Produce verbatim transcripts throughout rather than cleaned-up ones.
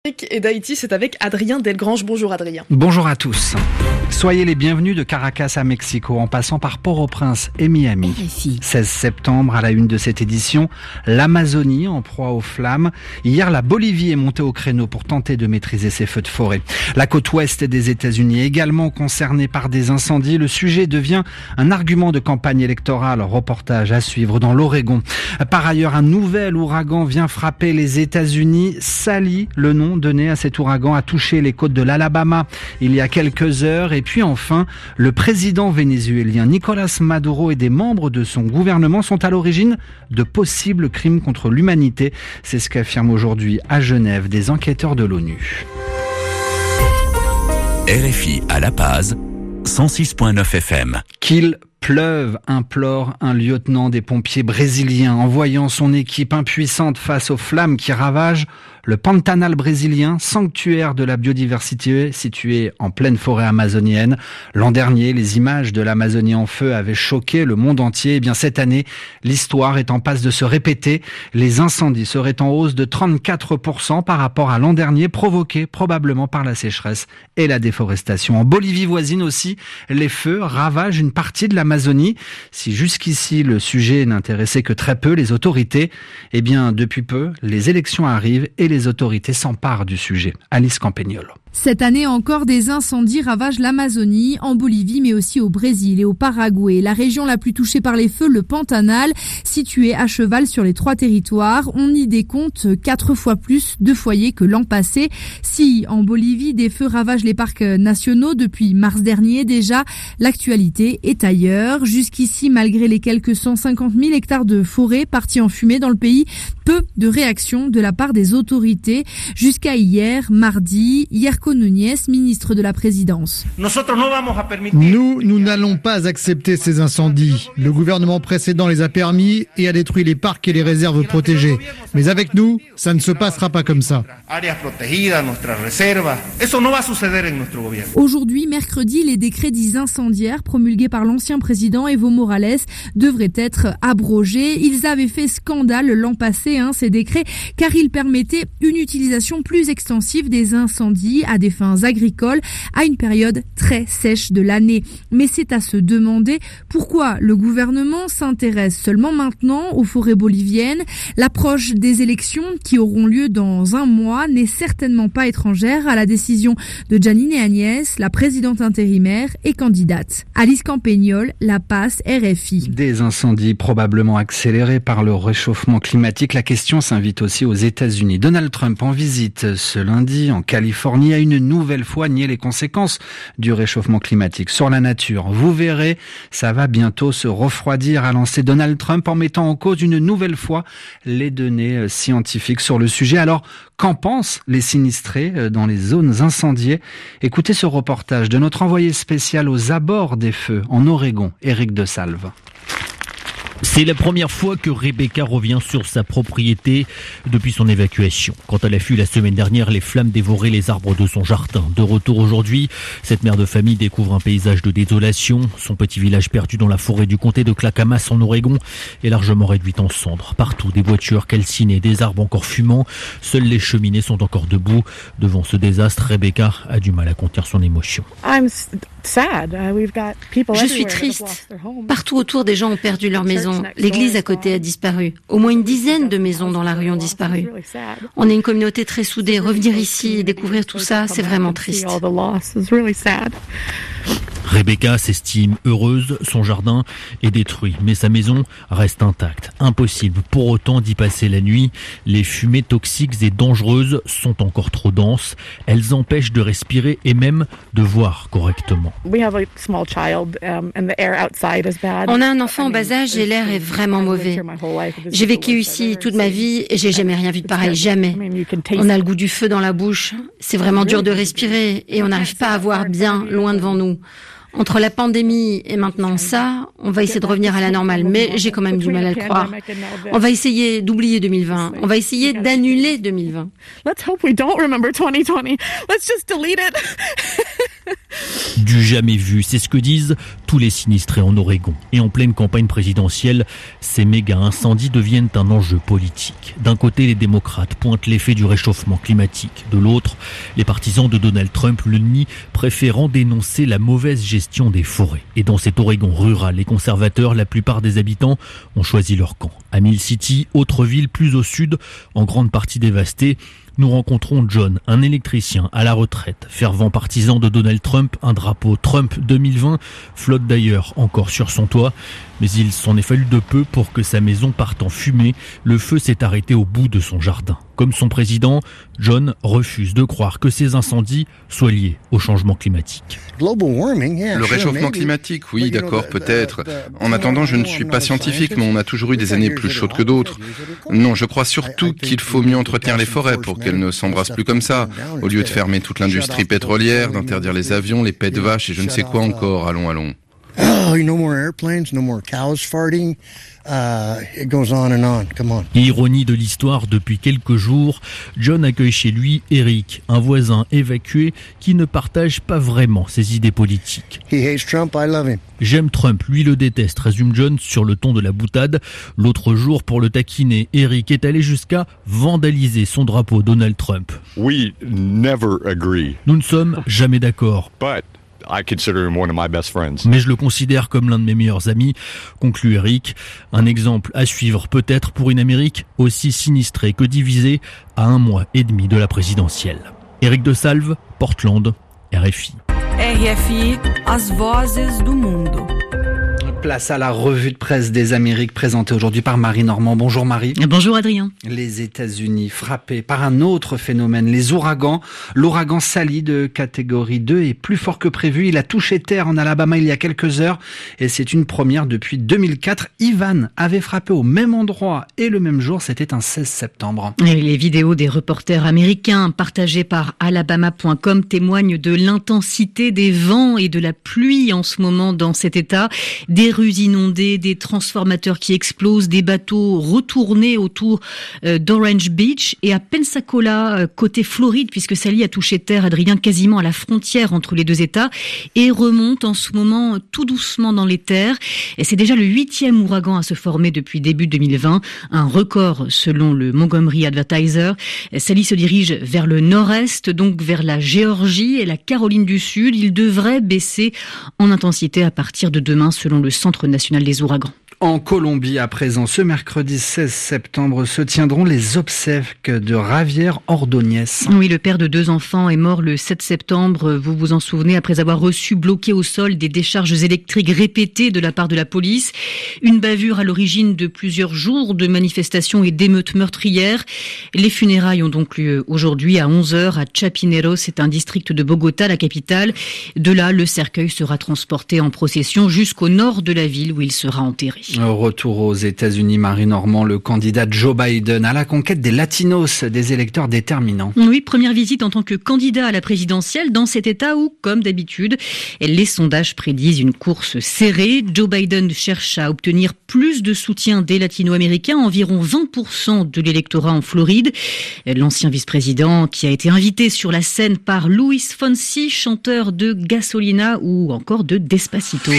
Et d'Haïti, c'est avec Adrien Delgrange. Bonjour Adrien. Bonjour à tous. Soyez les bienvenus de Caracas à Mexico, en passant par Port-au-Prince et Miami. R F I. seize septembre, à la une de cette édition, l'Amazonie en proie aux flammes. Hier, la Bolivie est montée au créneau pour tenter de maîtriser ses feux de forêt. La côte ouest des États-Unis est également concernée par des incendies. Le sujet devient un argument de campagne électorale. Reportage à suivre dans l'Oregon. Par ailleurs, un nouvel ouragan vient frapper les États-Unis. Sally, le nom donné à cet ouragan, a touché les côtes de l'Alabama il y a quelques heures. Et puis enfin, le président vénézuélien Nicolas Maduro et des membres de son gouvernement sont à l'origine de possibles crimes contre l'humanité. C'est ce qu'affirment aujourd'hui à Genève des enquêteurs de l'ONU. R F I à La Paz, cent six virgule neuf F M. Qu'il pleuve, implore un lieutenant des pompiers brésiliens en voyant son équipe impuissante face aux flammes qui ravagent le Pantanal brésilien, sanctuaire de la biodiversité situé en pleine forêt amazonienne. L'an dernier, les images de l'Amazonie en feu avaient choqué le monde entier. Eh bien, cette année, l'histoire est en passe de se répéter. Les incendies seraient en hausse de trente-quatre pour cent par rapport à l'an dernier, provoqués probablement par la sécheresse et la déforestation. En Bolivie voisine aussi, les feux ravagent une partie de l'Amazonie. Si jusqu'ici le sujet n'intéressait que très peu les autorités, eh bien, depuis peu, les élections arrivent et les autorités s'emparent du sujet. Alice Campagnolo. Cette année encore, des incendies ravagent l'Amazonie, en Bolivie, mais aussi au Brésil et au Paraguay. La région la plus touchée par les feux, le Pantanal, située à cheval sur les trois territoires. On y décompte quatre fois plus de foyers que l'an passé. Si, en Bolivie, des feux ravagent les parcs nationaux depuis mars dernier déjà, l'actualité est ailleurs. Jusqu'ici, malgré les quelques cent cinquante mille hectares de forêt partis en fumée dans le pays, peu de réactions de la part des autorités. Jusqu'à hier, mardi, hier Núñez, ministre de la Présidence. Nous, nous n'allons pas accepter ces incendies. Le gouvernement précédent les a permis et a détruit les parcs et les réserves protégées. Mais avec nous, ça ne se passera pas comme ça. Aujourd'hui, mercredi, les décrets dits incendiaires promulgués par l'ancien président Evo Morales devraient être abrogés. Ils avaient fait scandale l'an passé, hein, ces décrets, car ils permettaient une utilisation plus extensive des incendies à des fins agricoles à une période très sèche de l'année. Mais c'est à se demander pourquoi le gouvernement s'intéresse seulement maintenant aux forêts boliviennes. L'approche des élections qui auront lieu dans un mois n'est certainement pas étrangère à la décision de Janine Áñez, la présidente intérimaire et candidate. Alice Campagnolo, La Paz, R F I. Des incendies probablement accélérés par le réchauffement climatique. La question s'invite aussi aux États-Unis. Donald Trump en visite ce lundi en Californie a une nouvelle fois nié les conséquences du réchauffement climatique sur la nature. Vous verrez, ça va bientôt se refroidir, a lancé Donald Trump en mettant en cause une nouvelle fois les données scientifiques sur le sujet. Alors, qu'en pensent les sinistrés dans les zones incendiées? Écoutez ce reportage de notre envoyé spécial aux abords des feux en Oregon, Éric de Salve. C'est la première fois que Rebecca revient sur sa propriété depuis son évacuation. Quand elle a fui la semaine dernière, les flammes dévoraient les arbres de son jardin. De retour aujourd'hui, cette mère de famille découvre un paysage de désolation. Son petit village perdu dans la forêt du comté de Clackamas en Oregon est largement réduit en cendres. Partout, des voitures calcinées, des arbres encore fumants. Seules les cheminées sont encore debout. Devant ce désastre, Rebecca a du mal à contenir son émotion. Je suis triste. Partout autour, des gens ont perdu leur maison. L'église à côté a disparu. Au moins une dizaine de maisons dans la rue ont disparu. On est une communauté très soudée. Revenir ici et découvrir tout ça, c'est vraiment triste. Rebecca s'estime heureuse, son jardin est détruit, mais sa maison reste intacte. Impossible pour autant d'y passer la nuit. Les fumées toxiques et dangereuses sont encore trop denses. Elles empêchent de respirer et même de voir correctement. On a un enfant en bas âge et l'air est vraiment mauvais. J'ai vécu ici toute ma vie et j'ai jamais rien vu de pareil, jamais. On a le goût du feu dans la bouche. C'est vraiment dur de respirer et on n'arrive pas à voir bien loin devant nous. Entre la pandémie et maintenant ça, on va essayer de revenir à la normale, mais j'ai quand même du mal à le croire. On va essayer d'oublier deux mille vingt. On va essayer d'annuler deux mille vingt. Let's hope we don't remember twenty twenty. Let's just delete it. Du jamais vu, c'est ce que disent tous les sinistrés en Oregon. Et en pleine campagne présidentielle, ces méga incendies deviennent un enjeu politique. D'un côté, les démocrates pointent l'effet du réchauffement climatique. De l'autre, les partisans de Donald Trump le nient, préférant dénoncer la mauvaise gestion des forêts. Et dans cet Oregon rural, les conservateurs, la plupart des habitants, ont choisi leur camp. À Mill City, autre ville plus au sud, en grande partie dévastée, nous rencontrons John, un électricien à la retraite, fervent partisan de Donald Trump. Un drapeau Trump deux mille vingt flotte d'ailleurs encore sur son toit. Mais il s'en est fallu de peu pour que sa maison parte en fumée. Le feu s'est arrêté au bout de son jardin. Comme son président, John refuse de croire que ces incendies soient liés au changement climatique. Le réchauffement climatique, oui, d'accord, peut-être. En attendant, je ne suis pas scientifique, mais on a toujours eu des années plus chaudes que d'autres. Non, je crois surtout qu'il faut mieux entretenir les forêts pour qu'elles ne s'embrassent plus comme ça, au lieu de fermer toute l'industrie pétrolière, d'interdire les avions, les pets de vaches et je ne sais quoi encore. Allons, allons. Oh, no more airplanes, no more cows farting. Uh, it goes on and on. Come on. Ironie de l'histoire, depuis quelques jours, John accueille chez lui Eric, un voisin évacué qui ne partage pas vraiment ses idées politiques. He hates Trump, I love him. J'aime Trump, lui le déteste, résume John sur le ton de la boutade. L'autre jour, pour le taquiner, Eric est allé jusqu'à vandaliser son drapeau Donald Trump. We never agree. Nous ne sommes jamais d'accord. But I consider him one of my best friends. Mais je le considère comme l'un de mes meilleurs amis, conclut Eric. Un exemple à suivre peut-être pour une Amérique aussi sinistrée que divisée à un mois et demi de la présidentielle. Éric de Salve, Portland, R F I. R F I, as vozes do mundo. Place à la revue de presse des Amériques présentée aujourd'hui par Marie Normand. Bonjour Marie. Bonjour Adrien. Les États-Unis frappés par un autre phénomène, les ouragans. L'ouragan Sally de catégorie deux est plus fort que prévu. Il a touché terre en Alabama il y a quelques heures et c'est une première depuis deux mille quatre. Ivan avait frappé au même endroit et le même jour, c'était un seize septembre. Et les vidéos des reporters américains partagées par alabama point com témoignent de l'intensité des vents et de la pluie en ce moment dans cet état. Des rues inondées, des transformateurs qui explosent, des bateaux retournés autour euh, d'Orange Beach et à Pensacola, euh, côté Floride, puisque Sally a touché terre, Adrien, quasiment à la frontière entre les deux États et remonte en ce moment tout doucement dans les terres. Et c'est déjà le huitième ouragan à se former depuis début deux mille vingt, un record selon le Montgomery Advertiser. Sally se dirige vers le nord-est, donc vers la Géorgie et la Caroline du Sud. Il devrait baisser en intensité à partir de demain selon le Centre national des ouragans. En Colombie, à présent, ce mercredi seize septembre, se tiendront les obsèques de Javier Ordóñez. Oui, le père de deux enfants est mort le sept septembre, vous vous en souvenez, après avoir reçu bloqué au sol des décharges électriques répétées de la part de la police. Une bavure à l'origine de plusieurs jours de manifestations et d'émeutes meurtrières. Les funérailles ont donc lieu aujourd'hui à onze heures à Chapinero, c'est un district de Bogota, la capitale. De là, le cercueil sera transporté en procession jusqu'au nord de la ville où il sera enterré. Retour aux États-Unis, Marie Normand, le candidat Joe Biden à la conquête des latinos, des électeurs déterminants. Oui, première visite en tant que candidat à la présidentielle dans cet État où, comme d'habitude, les sondages prédisent une course serrée. Joe Biden cherche à obtenir plus de soutien des latino-américains, environ vingt pour cent de l'électorat en Floride. L'ancien vice-président qui a été invité sur la scène par Luis Fonsi, chanteur de Gasolina ou encore de Despacito.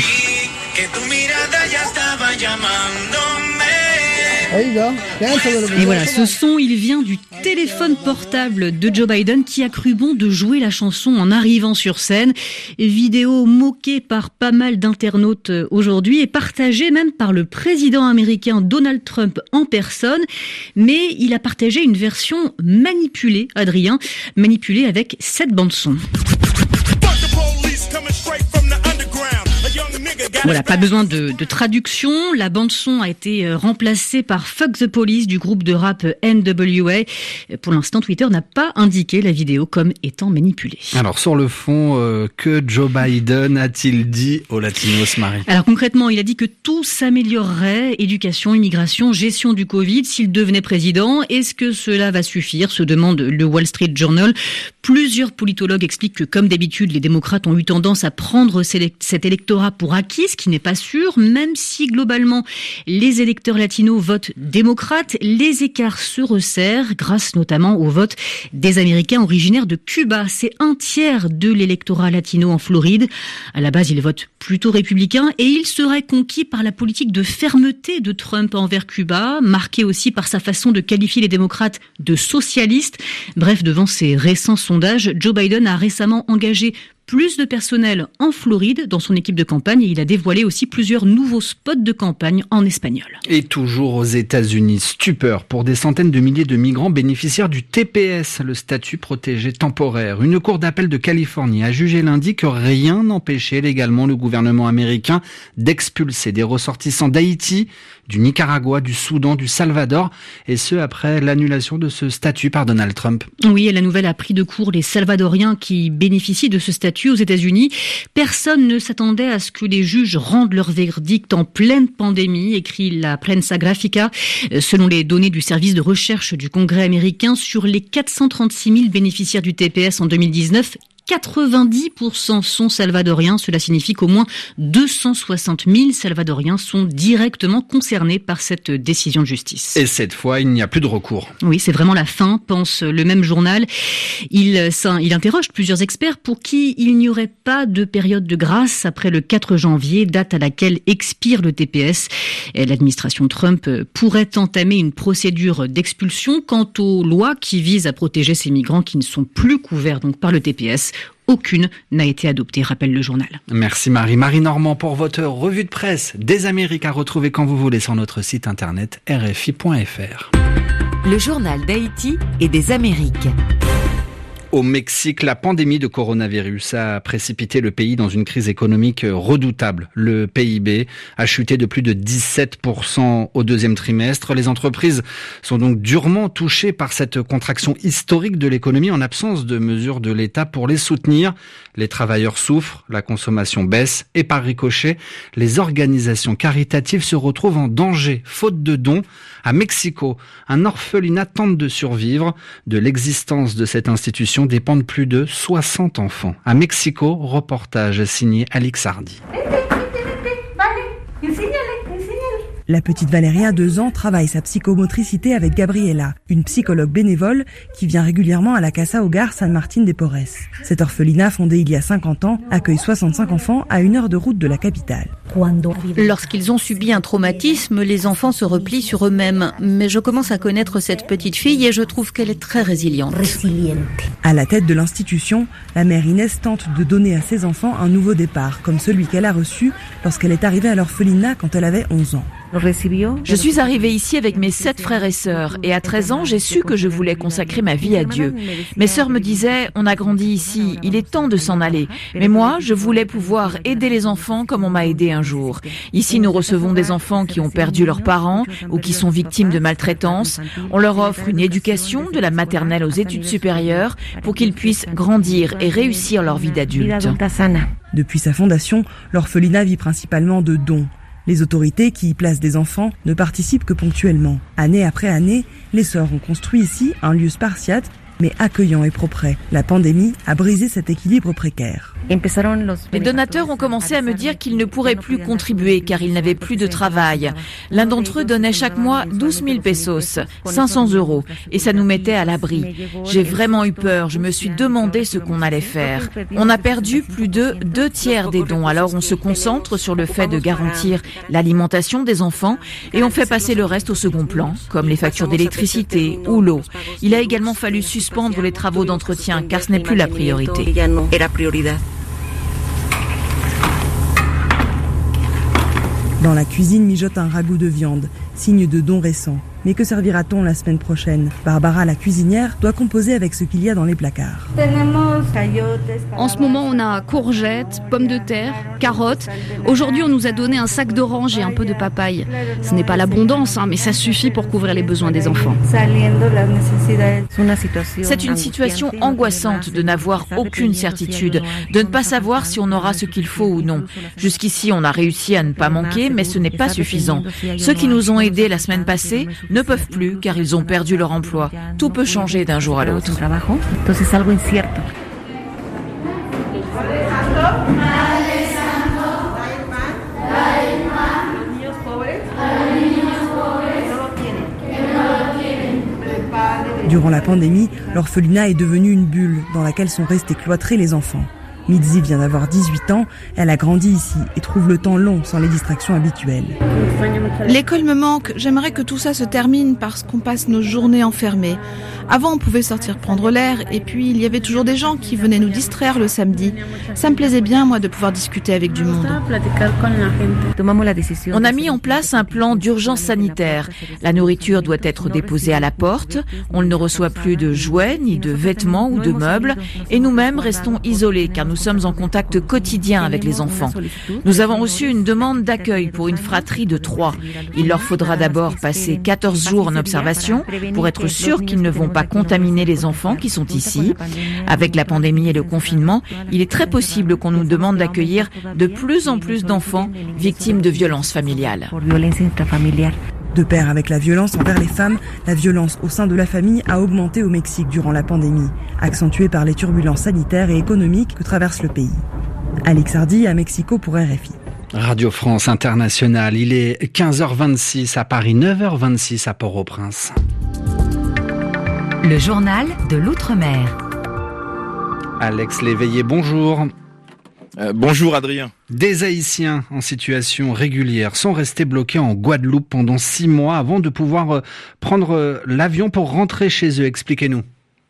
Et voilà, ce son, il vient du téléphone portable de Joe Biden qui a cru bon de jouer la chanson en arrivant sur scène. Vidéo moquée par pas mal d'internautes aujourd'hui et partagée même par le président américain Donald Trump en personne. Mais il a partagé une version manipulée, Adrien, manipulée avec cette bande-son. Voilà, pas besoin de, de traduction. La bande-son a été remplacée par Fuck the Police du groupe de rap N W A. Pour l'instant, Twitter n'a pas indiqué la vidéo comme étant manipulée. Alors, sur le fond, euh, que Joe Biden a-t-il dit aux Latinos, Marie ? Alors, concrètement, il a dit que tout s'améliorerait. Éducation, immigration, gestion du Covid. S'il devenait président, est-ce que cela va suffire ? Se demande le Wall Street Journal. Plusieurs politologues expliquent que, comme d'habitude, les démocrates ont eu tendance à prendre cet électorat pour acquis, ce qui n'est pas sûr. Même si, globalement, les électeurs latinos votent démocrates, les écarts se resserrent, grâce notamment au vote des Américains originaires de Cuba. C'est un tiers de l'électorat latino en Floride. À la base, ils votent plutôt républicains et ils seraient conquis par la politique de fermeté de Trump envers Cuba, marquée aussi par sa façon de qualifier les démocrates de socialistes. Bref, devant ces récents sondage, Joe Biden a récemment engagé plus de personnel en Floride dans son équipe de campagne et il a dévoilé aussi plusieurs nouveaux spots de campagne en espagnol. Et toujours aux États-Unis, stupeur pour des centaines de milliers de migrants bénéficiaires du T P S, le statut protégé temporaire. Une cour d'appel de Californie a jugé lundi que rien n'empêchait légalement le gouvernement américain d'expulser des ressortissants d'Haïti, du Nicaragua, du Soudan, du Salvador, et ce après l'annulation de ce statut par Donald Trump. Oui, et la nouvelle a pris de court les Salvadoriens qui bénéficient de ce statut aux États-Unis. Personne ne s'attendait à ce que les juges rendent leur verdict en pleine pandémie, écrit la Prensa Graphica. Selon les données du service de recherche du Congrès américain, sur les quatre cent trente-six mille bénéficiaires du T P S en deux mille dix-neuf, quatre-vingt-dix pour cent sont salvadoriens. Cela signifie qu'au moins deux cent soixante mille salvadoriens sont directement concernés par cette décision de justice. Et cette fois, il n'y a plus de recours. Oui, c'est vraiment la fin, pense le même journal. Il, il interroge plusieurs experts pour qui il n'y aurait pas de période de grâce après le quatre janvier, date à laquelle expire le T P S. Et l'administration Trump pourrait entamer une procédure d'expulsion quant aux lois qui visent à protéger ces migrants qui ne sont plus couverts donc par le T P S. Aucune n'a été adoptée, rappelle le journal. Merci Marie. Marie Normand pour votre revue de presse des Amériques à retrouver quand vous voulez sur notre site internet r f i point f r. Le journal d'Haïti et des Amériques. Au Mexique, la pandémie de coronavirus a précipité le pays dans une crise économique redoutable. Le P I B a chuté de plus de dix-sept pour cent au deuxième trimestre. Les entreprises sont donc durement touchées par cette contraction historique de l'économie en absence de mesures de l'État pour les soutenir. Les travailleurs souffrent, la consommation baisse et par ricochet, les organisations caritatives se retrouvent en danger, faute de dons. À Mexico, un orphelinat tente de survivre. De l'existence de cette institution dépendent plus de soixante enfants. À Mexico, reportage signé Alix Hardy. La petite Valéria, deux ans, travaille sa psychomotricité avec Gabriela, une psychologue bénévole qui vient régulièrement à la Casa Hogar San Martín de Porres. Cet orphelinat, fondé il y a cinquante ans, accueille soixante-cinq enfants à une heure de route de la capitale. Lorsqu'ils ont subi un traumatisme, les enfants se replient sur eux-mêmes. Mais je commence à connaître cette petite fille et je trouve qu'elle est très résiliente. À la tête de l'institution, la mère Inès tente de donner à ses enfants un nouveau départ, comme celui qu'elle a reçu lorsqu'elle est arrivée à l'orphelinat quand elle avait onze ans. Je suis arrivée ici avec mes sept frères et sœurs et à treize ans, j'ai su que je voulais consacrer ma vie à Dieu. Mes sœurs me disaient, on a grandi ici, il est temps de s'en aller. Mais moi, je voulais pouvoir aider les enfants comme on m'a aidé un jour. Ici, nous recevons des enfants qui ont perdu leurs parents ou qui sont victimes de maltraitance. On leur offre une éducation de la maternelle aux études supérieures pour qu'ils puissent grandir et réussir leur vie d'adulte. Depuis sa fondation, l'orphelinat vit principalement de dons. Les autorités qui y placent des enfants ne participent que ponctuellement. Année après année, les sœurs ont construit ici un lieu spartiate, mais accueillant et propre. La pandémie a brisé cet équilibre précaire. Les donateurs ont commencé à me dire qu'ils ne pourraient plus contribuer car ils n'avaient plus de travail. L'un d'entre eux donnait chaque mois douze mille pesos, cinq cents euros, et ça nous mettait à l'abri. J'ai vraiment eu peur, je me suis demandé ce qu'on allait faire. On a perdu plus de deux tiers des dons, alors on se concentre sur le fait de garantir l'alimentation des enfants et on fait passer le reste au second plan, comme les factures d'électricité ou l'eau. Il a également fallu suspendre les travaux d'entretien car ce n'est plus la priorité. Dans la cuisine mijote un ragoût de viande, signe de dons récents. Mais que servira-t-on la semaine prochaine? Barbara, la cuisinière, doit composer avec ce qu'il y a dans les placards. En ce moment, on a courgettes, pommes de terre, carottes. Aujourd'hui, on nous a donné un sac d'oranges et un peu de papaye. Ce n'est pas l'abondance, hein, mais ça suffit pour couvrir les besoins des enfants. C'est une situation angoissante de n'avoir aucune certitude, de ne pas savoir si on aura ce qu'il faut ou non. Jusqu'ici, on a réussi à ne pas manquer, mais ce n'est pas suffisant. Ceux qui nous ont aidés la semaine passée ne peuvent plus car ils ont perdu leur emploi. Tout peut changer d'un jour à l'autre. Durant la pandémie, l'orphelinat est devenu une bulle dans laquelle sont restés cloîtrés les enfants. Mitzi vient d'avoir dix-huit ans, elle a grandi ici et trouve le temps long sans les distractions habituelles. L'école me manque, j'aimerais que tout ça se termine parce qu'on passe nos journées enfermées. Avant on pouvait sortir prendre l'air et puis il y avait toujours des gens qui venaient nous distraire le samedi. Ça me plaisait bien moi de pouvoir discuter avec du monde. On a mis en place un plan d'urgence sanitaire. La nourriture doit être déposée à la porte, on ne reçoit plus de jouets, ni de vêtements ou de meubles et nous-mêmes restons isolés car nous sommes en contact quotidien avec les enfants. Nous avons reçu une demande d'accueil pour une fratrie de trois. Il leur faudra d'abord passer quatorze jours en observation pour être sûr qu'ils ne vont pas contaminer les enfants qui sont ici. Avec la pandémie et le confinement, il est très possible qu'on nous demande d'accueillir de plus en plus d'enfants victimes de violences familiales. De pair avec la violence envers les femmes, la violence au sein de la famille a augmenté au Mexique durant la pandémie, accentuée par les turbulences sanitaires et économiques que traverse le pays. Alix Hardy à Mexico pour R F I. Radio France Internationale, il est quinze heures vingt-six à Paris, neuf heures vingt-six à Port-au-Prince. Le journal de l'Outre-mer. Alex Léveillé, bonjour. Euh, bonjour Adrien. Des Haïtiens en situation régulière sont restés bloqués en Guadeloupe pendant six mois avant de pouvoir prendre l'avion pour rentrer chez eux. Expliquez-nous.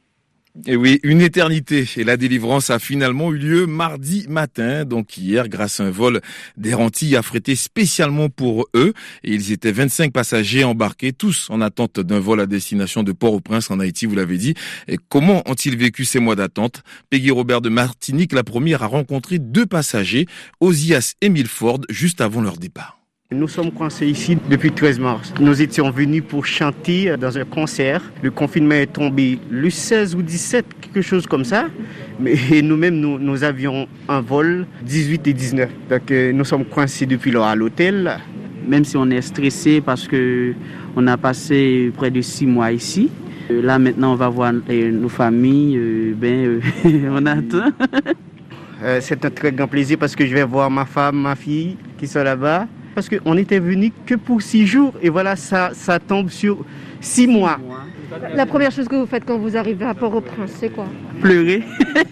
Et oui, une éternité. Et la délivrance a finalement eu lieu mardi matin, donc hier, grâce à un vol d'Air Antilles affrété spécialement pour eux. Et ils étaient vingt-cinq passagers embarqués, tous en attente d'un vol à destination de Port-au-Prince en Haïti, vous l'avez dit. Et comment ont-ils vécu ces mois d'attente? Peggy Robert de Martinique, la première, a rencontré deux passagers, Osias et Milford, juste avant leur départ. Nous sommes coincés ici depuis le treize mars. Nous étions venus pour chanter dans un concert. Le confinement est tombé le seize ou dix-sept, quelque chose comme ça. Mais nous-mêmes, nous, nous avions un vol dix-huit et dix-neuf. Donc nous sommes coincés depuis lors à l'hôtel. Même si on est stressé parce que on a passé près de six mois ici. Là maintenant, on va voir nos familles. Ben, on attend. C'est un très grand plaisir parce que je vais voir ma femme, ma fille qui sont là-bas. Parce qu'on n'était venu que pour six jours et voilà, ça, ça tombe sur six mois. La première chose que vous faites quand vous arrivez à Port-au-Prince, c'est quoi? Pleurer.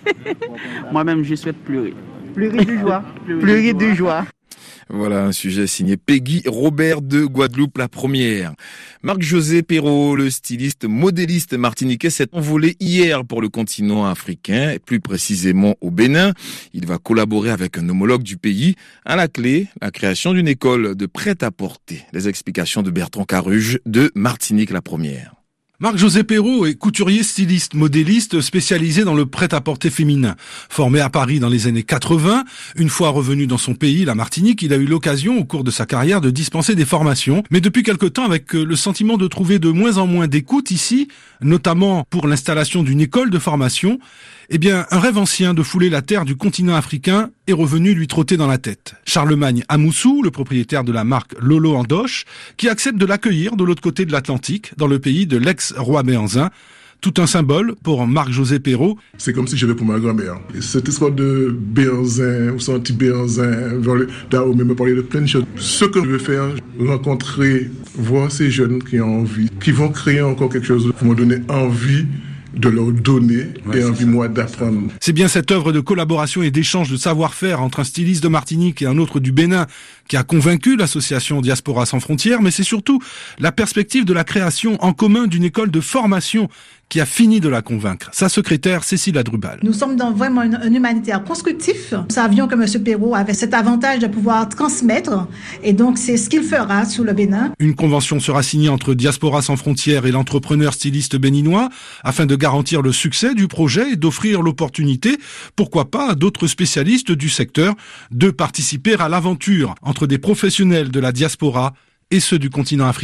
Moi-même, je souhaite pleurer. Pleurer de joie. Pleurer de joie. Voilà un sujet signé Peggy Robert de Guadeloupe, la première. Marc-José Perrault, le styliste modéliste martiniquais, s'est envolé hier pour le continent africain, et plus précisément au Bénin. Il va collaborer avec un homologue du pays. À la clé, la création d'une école de prêt-à-porter. Les explications de Bertrand Caruge de Martinique, la première. Marc-José Perrault est couturier, styliste, modéliste spécialisé dans le prêt-à-porter féminin. Formé à Paris dans les années quatre-vingts, une fois revenu dans son pays, la Martinique, il a eu l'occasion au cours de sa carrière de dispenser des formations. Mais depuis quelque temps, avec le sentiment de trouver de moins en moins d'écoute ici, notamment pour l'installation d'une école de formation, eh bien, un rêve ancien de fouler la terre du continent africain est revenu lui trotter dans la tête. Charlemagne Amoussou, le propriétaire de la marque Lolo Andoche, qui accepte de l'accueillir de l'autre côté de l'Atlantique, dans le pays de l'ex-roi Béhanzin. Tout un symbole pour Marc-José Perrault. C'est comme si j'allais pour ma grand-mère. Et cette histoire de Béhanzin, ou senti Béhanzin, Dahomey me parlait de plein de choses. Ce que je veux faire, rencontrer, voir ces jeunes qui ont envie, qui vont créer encore quelque chose pour me donner envie de leur donner ouais, et envie moi d'apprendre. C'est bien cette œuvre de collaboration et d'échange de savoir-faire entre un styliste de Martinique et un autre du Bénin qui a convaincu l'association Diaspora sans frontières, mais c'est surtout la perspective de la création en commun d'une école de formation qui a fini de la convaincre. Sa secrétaire, Cécile Adrubal. Nous sommes dans vraiment un, un humanitaire constructif. Nous savions que M. Perrault avait cet avantage de pouvoir transmettre, et donc c'est ce qu'il fera sur le Bénin. Une convention sera signée entre Diaspora sans frontières et l'entrepreneur styliste béninois afin de garantir le succès du projet et d'offrir l'opportunité, pourquoi pas à d'autres spécialistes du secteur, de participer à l'aventure entre des professionnels de la diaspora et ceux du continent africain.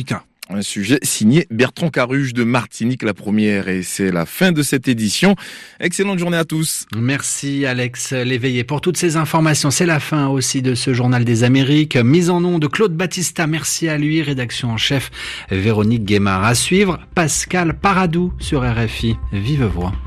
Un sujet signé Bertrand Caruge de Martinique, la première, et c'est la fin de cette édition. Excellente journée à tous. Merci Alex Léveillé pour toutes ces informations. C'est la fin aussi de ce journal des Amériques. Mise en nom de Claude Battista, merci à lui. Rédaction en chef Véronique Guémard. À suivre, Pascal Paradou sur R F I. Vive voix.